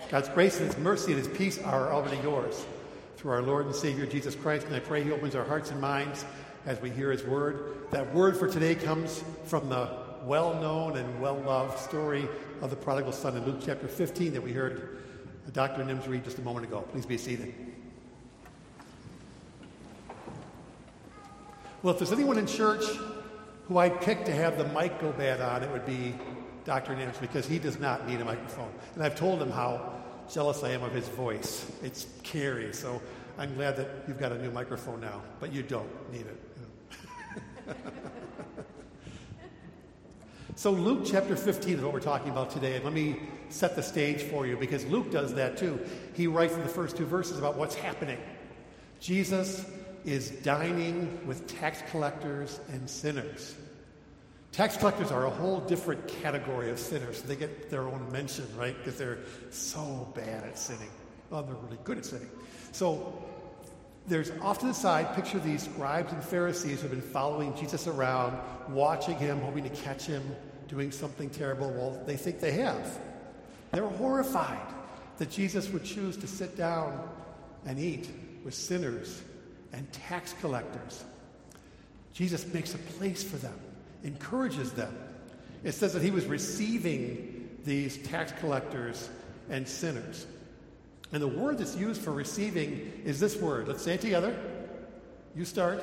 God's grace and His mercy and His peace are already yours. Through our Lord and Savior, Jesus Christ, and I pray He opens our hearts and minds as we hear His word. That word for today comes from the well-known and well-loved story of the prodigal son in Luke chapter 15 that we heard Dr. Nims read just a moment ago. Please be seated. Well, if there's anyone in church who I'd pick to have the mic go bad on, it would be Dr. Nims, because he does not need a microphone. And I've told him how jealous I am of his voice. It's carry, so I'm glad that you've got a new microphone now, but you don't need it. So Luke chapter 15 is what we're talking about today, and let me set the stage for you, because Luke does that too. He writes in the first two verses about what's happening. Jesus is dining with tax collectors and sinners. Tax collectors are a whole different category of sinners. They get their own mention, right? Because they're so bad at sinning. Well, they're really good at sinning. So there's off to the side, picture these scribes and Pharisees who have been following Jesus around, watching him, hoping to catch him doing something terrible. Well, they think they have. They're horrified that Jesus would choose to sit down and eat with sinners and tax collectors. Jesus makes a place for them, encourages them. It says that he was receiving these tax collectors and sinners. And the word that's used for receiving is this word. Let's say it together. You start.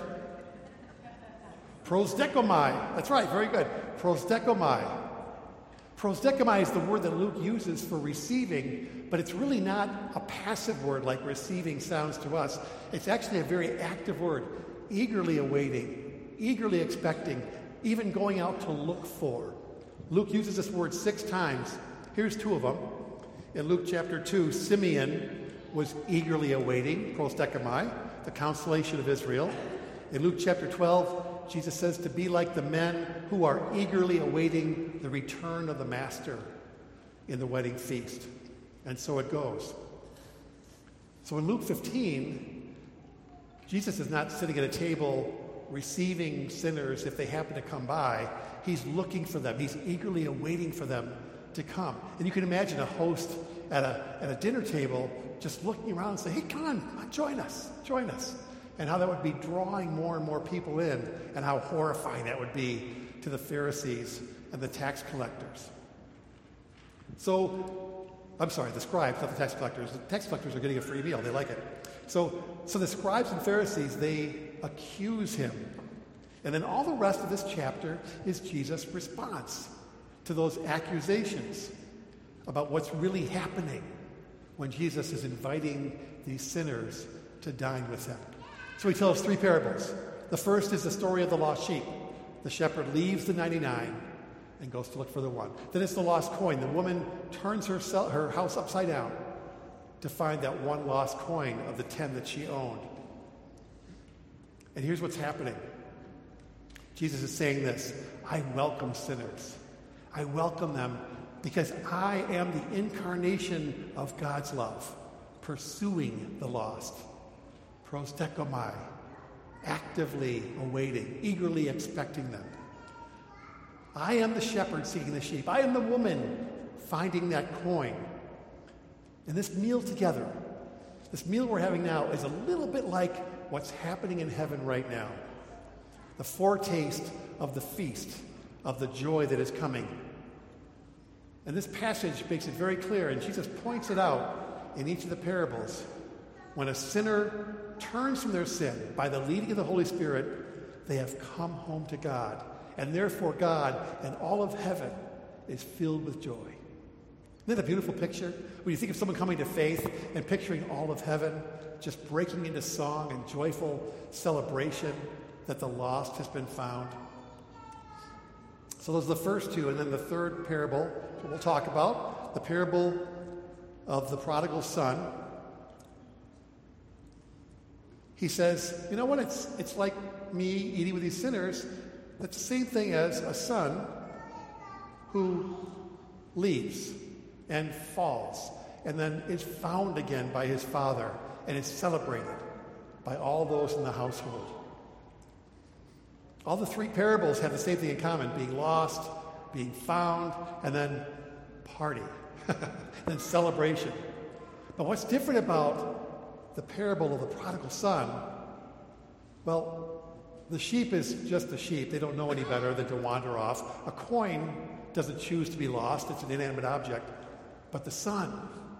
Prosdekomai. That's right, very good. Prosdekomai. Prosdekomai is the word that Luke uses for receiving, but it's really not a passive word like receiving sounds to us. It's actually a very active word, eagerly awaiting, eagerly expecting, even going out to look for. Luke uses this word 6 times. Here's 2 of them. In Luke chapter 2, Simeon was eagerly awaiting, prosdekomai, the consolation of Israel. In Luke chapter 12, Jesus says to be like the men who are eagerly awaiting the return of the Master in the wedding feast. And so it goes. So in Luke 15, Jesus is not sitting at a table receiving sinners if they happen to come by. He's looking for them. He's eagerly awaiting for them to come. And you can imagine a host at a dinner table just looking around and saying, hey, come on, join us. And how that would be drawing more and more people in, and how horrifying that would be to the Pharisees and the tax collectors. So, I'm sorry, the scribes, not the tax collectors. The tax collectors are getting a free meal. They like it. So the scribes and Pharisees, they accuse him. And then all the rest of this chapter is Jesus' response to those accusations about what's really happening when Jesus is inviting these sinners to dine with him. So he tells 3 parables. The first is the story of the lost sheep. The shepherd leaves the 99 and goes to look for the one. Then it's the lost coin. The woman turns her house upside down to find that one lost coin of the 10 that she owned. And here's what's happening. Jesus is saying this: I welcome sinners. I welcome them because I am the incarnation of God's love, pursuing the lost. Prosdekomai, actively awaiting, eagerly expecting them. I am the shepherd seeking the sheep. I am the woman finding that coin. And this meal together, this meal we're having now, is a little bit like what's happening in heaven right now. The foretaste of the feast, of the joy that is coming. And this passage makes it very clear, and Jesus points it out in each of the parables. When a sinner turns from their sin by the leading of the Holy Spirit, they have come home to God. And therefore God and all of heaven is filled with joy. Isn't that a beautiful picture? When you think of someone coming to faith and picturing all of heaven just breaking into song and joyful celebration that the lost has been found. So those are the first 2. And then the third parable that we'll talk about, the parable of the prodigal son. He says, you know what, it's like me eating with these sinners. That's the same thing as a son who leaves and falls and then is found again by his father and is celebrated by all those in the household. All the 3 parables have the same thing in common: being lost, being found, and then party, then celebration. But what's different about the parable of the prodigal son, well, the sheep is just a sheep. They don't know any better than to wander off. A coin doesn't choose to be lost. It's an inanimate object. But the son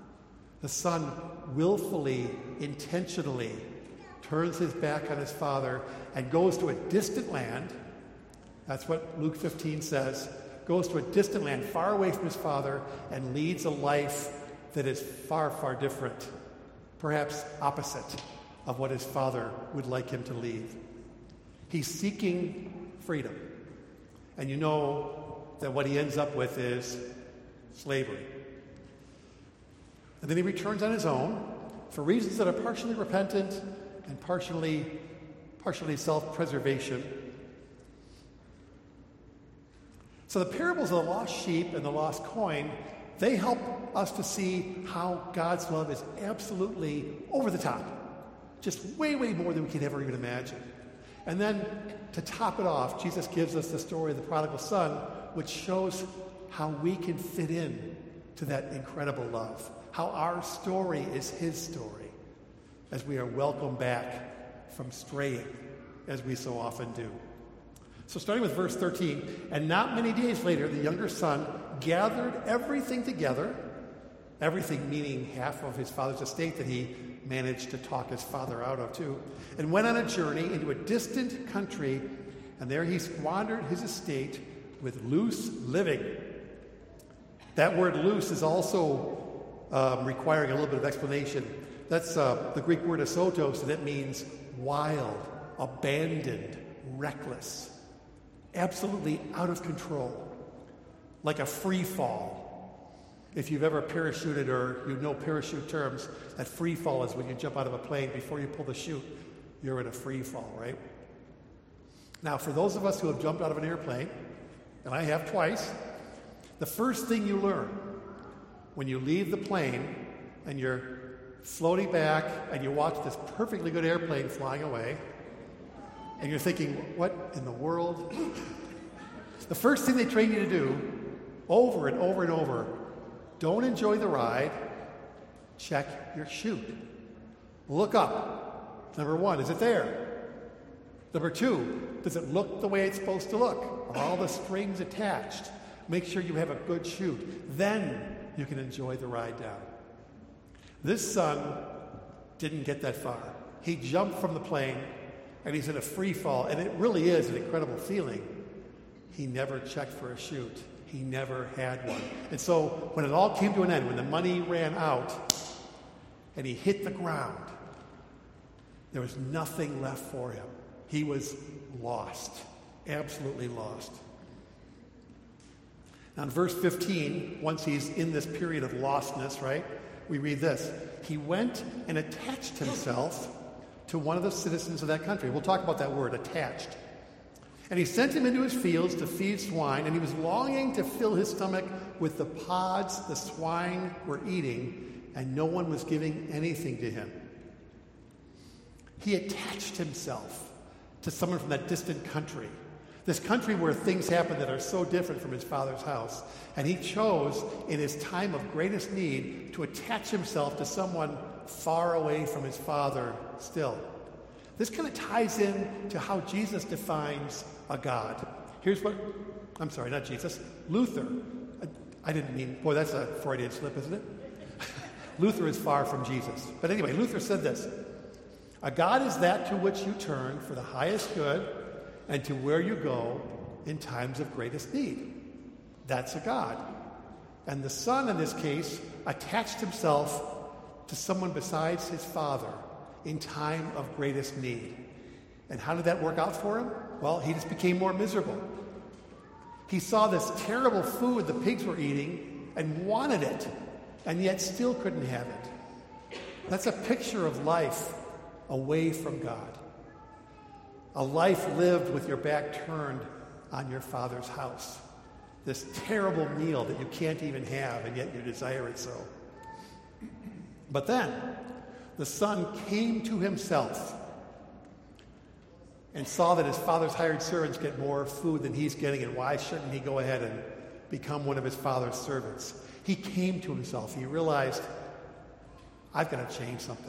willfully, intentionally turns his back on his father and goes to a distant land. That's what Luke 15 says. Goes to a distant land, far away from his father, and leads a life that is far, far different, perhaps opposite of what his father would like him to lead. He's seeking freedom. And you know that what he ends up with is slavery. And then he returns on his own for reasons that are partially repentant and partially self-preservation. So the parables of the lost sheep and the lost coin, they help us to see how God's love is absolutely over the top. Just way, way more than we could ever even imagine. And then to top it off, Jesus gives us the story of the prodigal son, which shows how we can fit in to that incredible love. How our story is his story as we are welcomed back from straying, as we so often do. So starting with verse 13, and not many days later, the younger son gathered everything together, everything meaning half of his father's estate that he managed to talk his father out of too, and went on a journey into a distant country, and there he squandered his estate with loose living. That word loose is also requiring a little bit of explanation. That's the Greek word asotos, and it means wild, abandoned, reckless, absolutely out of control, like a free fall. If you've ever parachuted or you know parachute terms, that free fall is when you jump out of a plane before you pull the chute, you're in a free fall, right? Now, for those of us who have jumped out of an airplane, and I have twice, the first thing you learn when you leave the plane and you're floating back and you watch this perfectly good airplane flying away, and you're thinking, what in the world? The first thing they train you to do, over and over and over, don't enjoy the ride, check your chute. Look up. Number one, is it there? Number two, does it look the way it's supposed to look? Are all the strings attached? Make sure you have a good chute. Then you can enjoy the ride down. This son didn't get that far. He jumped from the plane, and he's in a free fall, and it really is an incredible feeling. He never checked for a chute. He never had one. And so when it all came to an end, when the money ran out, and he hit the ground, there was nothing left for him. He was lost, absolutely lost. Now in verse 15, once he's in this period of lostness, right, we read this. He went and attached himself to one of the citizens of that country. We'll talk about that word, attached. And he sent him into his fields to feed swine, and he was longing to fill his stomach with the pods the swine were eating, and no one was giving anything to him. He attached himself to someone from that distant country, this country where things happen that are so different from his father's house. And he chose, in his time of greatest need, to attach himself to someone far away from his father still. This kind of ties in to how Jesus defines a God. Here's what, I'm sorry, not Jesus, Luther. I didn't mean, boy, that's a Freudian slip, isn't it? Luther is far from Jesus. But anyway, Luther said this: a God is that to which you turn for the highest good and to where you go in times of greatest need. That's a God. And the son, in this case, attached himself to someone besides his father in time of greatest need. And how did that work out for him? Well, he just became more miserable. He saw this terrible food the pigs were eating and wanted it, and yet still couldn't have it. That's a picture of life away from God. A life lived with your back turned on your Father's house. This terrible meal that you can't even have, and yet you desire it so. But then, the son came to himself and saw that his father's hired servants get more food than he's getting, and why shouldn't he go ahead and become one of his father's servants? He came to himself. He realized, I've got to change something.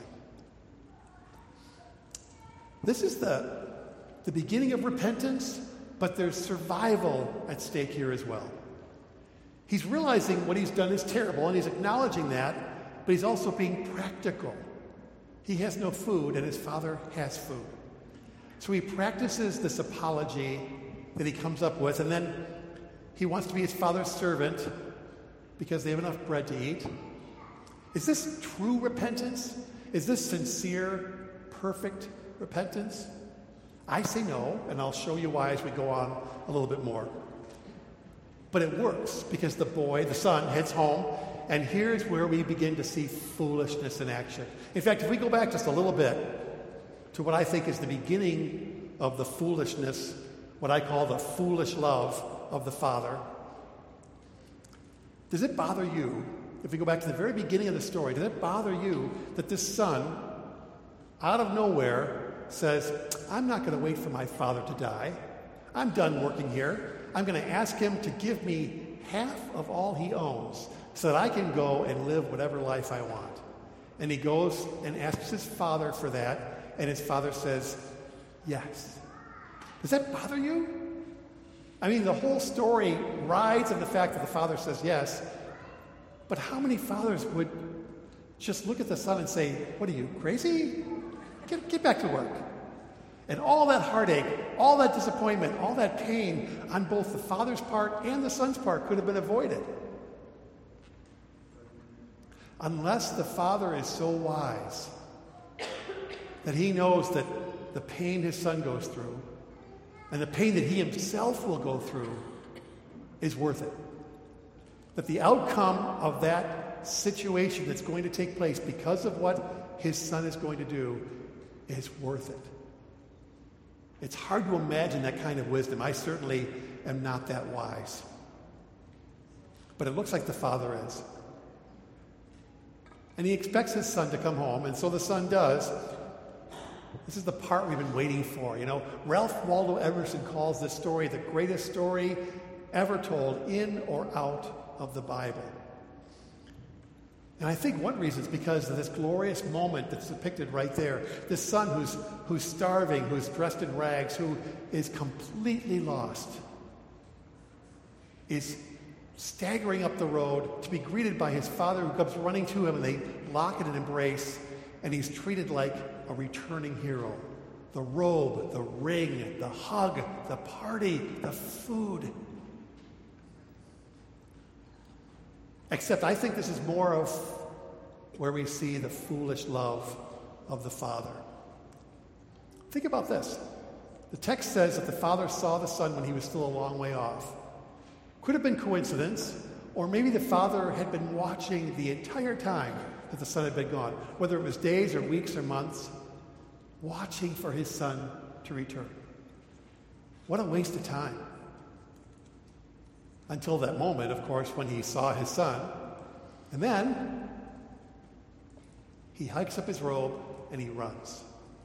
This is the beginning of repentance, but there's survival at stake here as well. He's realizing what he's done is terrible, and he's acknowledging that, but he's also being practical. He has no food, and his father has food. So he practices this apology that he comes up with, and then he wants to be his father's servant because they have enough bread to eat. Is this true repentance? Is this sincere, perfect repentance? I say no, and I'll show you why as we go on a little bit more. But it works because the son, heads home, and here's where we begin to see foolishness in action. In fact, if we go back just a little bit to what I think is the beginning of the foolishness, what I call the foolish love of the father, does it bother you, if we go back to the very beginning of the story, does it bother you that this son, out of nowhere, says, I'm not going to wait for my father to die. I'm done working here. I'm going to ask him to give me half of all he owns so that I can go and live whatever life I want. And he goes and asks his father for that, and his father says, yes. Does that bother you? I mean, the whole story rides on the fact that the father says yes, but how many fathers would just look at the son and say, what are you, crazy? Get back to work. And all that heartache, all that disappointment, all that pain on both the father's part and the son's part could have been avoided. Unless the father is so wise that he knows that the pain his son goes through and the pain that he himself will go through is worth it. That the outcome of that situation that's going to take place because of what his son is going to do is worth it. It's hard to imagine that kind of wisdom. I certainly am not that wise. But it looks like the father is. And he expects his son to come home, and so the son does. This is the part we've been waiting for. You know, Ralph Waldo Emerson calls this story the greatest story ever told in or out of the Bible. And I think one reason is because of this glorious moment that's depicted right there. This son who's starving, who's dressed in rags, who is completely lost, is staggering up the road to be greeted by his father, who comes running to him, and they lock in an embrace, and he's treated like a returning hero. The robe, the ring, the hug, the party, the food. Except I think this is more of where we see the foolish love of the father. Think about this. The text says that the father saw the son when he was still a long way off. Could have been coincidence, or maybe the father had been watching the entire time that the son had been gone, whether it was days or weeks or months, watching for his son to return. What a waste of time. Until that moment, of course, when he saw his son. And then he hikes up his robe and he runs.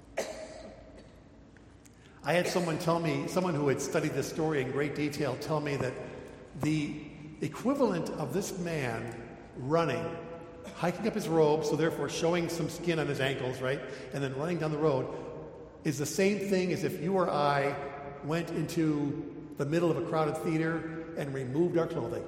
I had someone who had studied this story in great detail, tell me that the equivalent of this man running, hiking up his robe, so therefore showing some skin on his ankles, right, and then running down the road, is the same thing as if you or I went into the middle of a crowded theater and removed our clothing.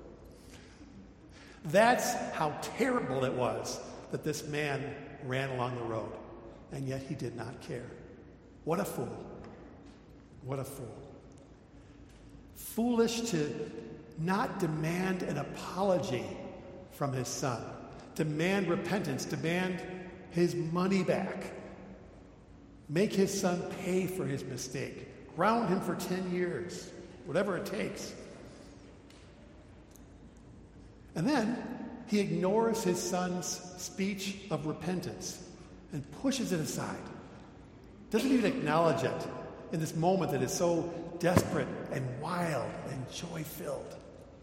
That's how terrible it was that this man ran along the road, and yet he did not care. What a fool. What a fool. Foolish to not demand an apology from his son, demand repentance, demand his money back, make his son pay for his mistake, ground him for 10 years, whatever it takes. And then he ignores his son's speech of repentance and pushes it aside. Doesn't even acknowledge it in this moment that is so desperate and wild and joy-filled.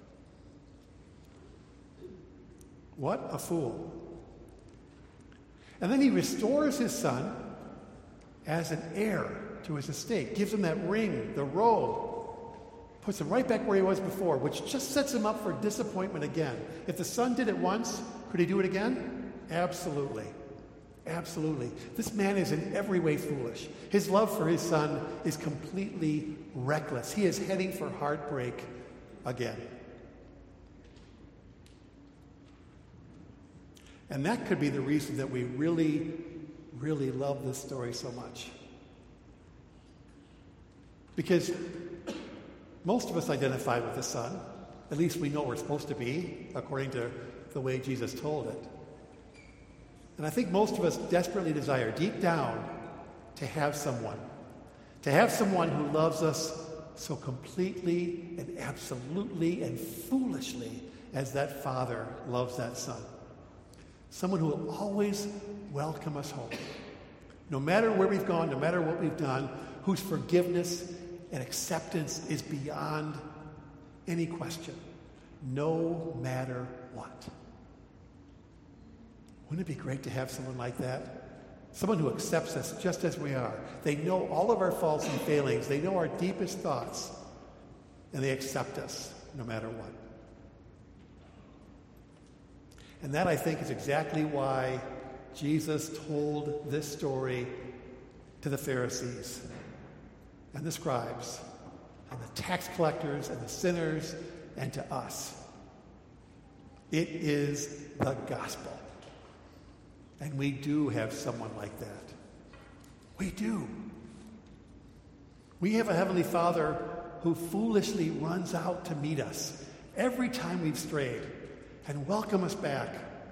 What a fool. And then he restores his son as an heir to his estate, gives him that ring, the robe, puts him right back where he was before, which just sets him up for disappointment again. If the son did it once, could he do it again? Absolutely. Absolutely. This man is in every way foolish. His love for his son is completely reckless. He is heading for heartbreak again. And that could be the reason that we really, really love this story so much. Because most of us identify with the son. At least we know we're supposed to be, according to the way Jesus told it. And I think most of us desperately desire, deep down, to have someone who loves us so completely and absolutely and foolishly as that father loves that son. Someone who will always welcome us home. No matter where we've gone, no matter what we've done, whose forgiveness and acceptance is beyond any question, no matter what. Wouldn't it be great to have someone like that? Someone who accepts us just as we are. They know all of our faults and failings. They know our deepest thoughts. And they accept us no matter what. And that, I think, is exactly why Jesus told this story to the Pharisees and the scribes and the tax collectors and the sinners and to us. It is the gospel. And we do have someone like that. We do. We have a Heavenly Father who foolishly runs out to meet us every time we've strayed and welcome us back.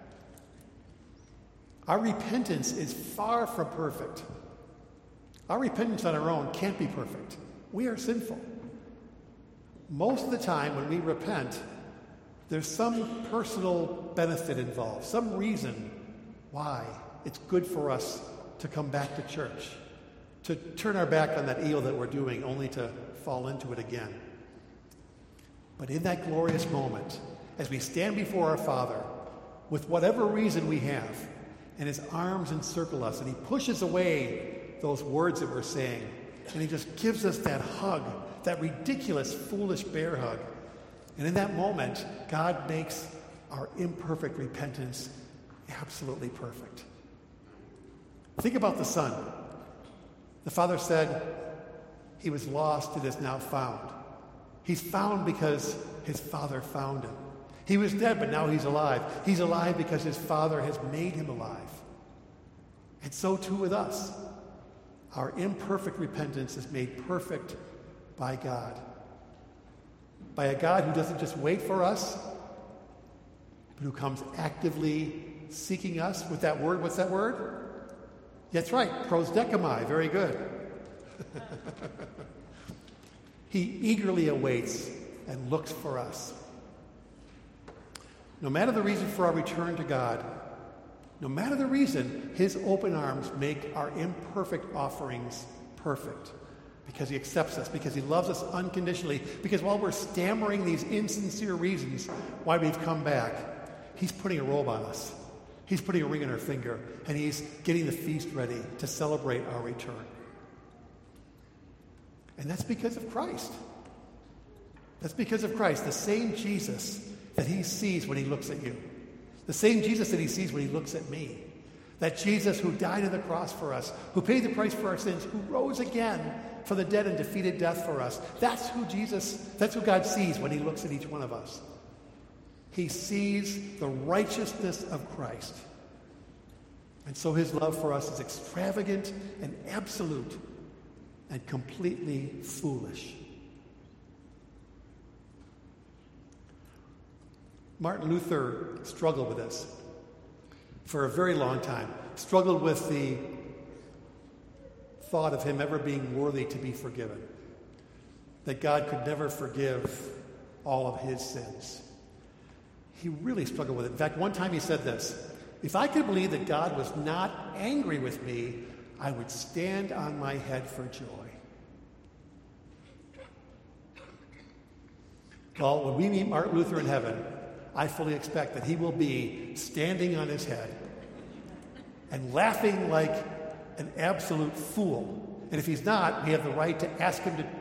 Our repentance is far from perfect. Our repentance on our own can't be perfect. We are sinful. Most of the time when we repent, there's some personal benefit involved, some reason why it's good for us to come back to church, to turn our back on that evil that we're doing only to fall into it again. But in that glorious moment, as we stand before our Father, with whatever reason we have, and his arms encircle us, and he pushes away those words that we're saying, and he just gives us that hug, that ridiculous, foolish bear hug. And in that moment, God makes our imperfect repentance absolutely perfect. Think about the son. The father said, he was lost and is now found. He's found because his father found him. He was dead, but now he's alive. He's alive because his father has made him alive. And so too with us. Our imperfect repentance is made perfect by God. By a God who doesn't just wait for us, but who comes actively seeking us with that word. What's that word? That's right, prosdechomai. Very good. He eagerly awaits and looks for us. No matter the reason for our return to God, no matter the reason, his open arms make our imperfect offerings perfect. Because he accepts us, because he loves us unconditionally, because while we're stammering these insincere reasons why we've come back, he's putting a robe on us. He's putting a ring on our finger, and he's getting the feast ready to celebrate our return. And that's because of Christ. That's because of Christ, the same Jesus that he sees when he looks at you. The same Jesus that he sees when he looks at me. That Jesus who died on the cross for us, who paid the price for our sins, who rose again for the dead and defeated death for us. That's who God sees when he looks at each one of us. He sees the righteousness of Christ. And so his love for us is extravagant and absolute and completely foolish. Martin Luther struggled with this for a very long time. Struggled with the thought of him ever being worthy to be forgiven. That God could never forgive all of his sins. He really struggled with it. In fact, one time he said this, "If I could believe that God was not angry with me, I would stand on my head for joy." Well, when we meet Martin Luther in heaven, I fully expect that he will be standing on his head and laughing like an absolute fool. And if he's not, we have the right to ask him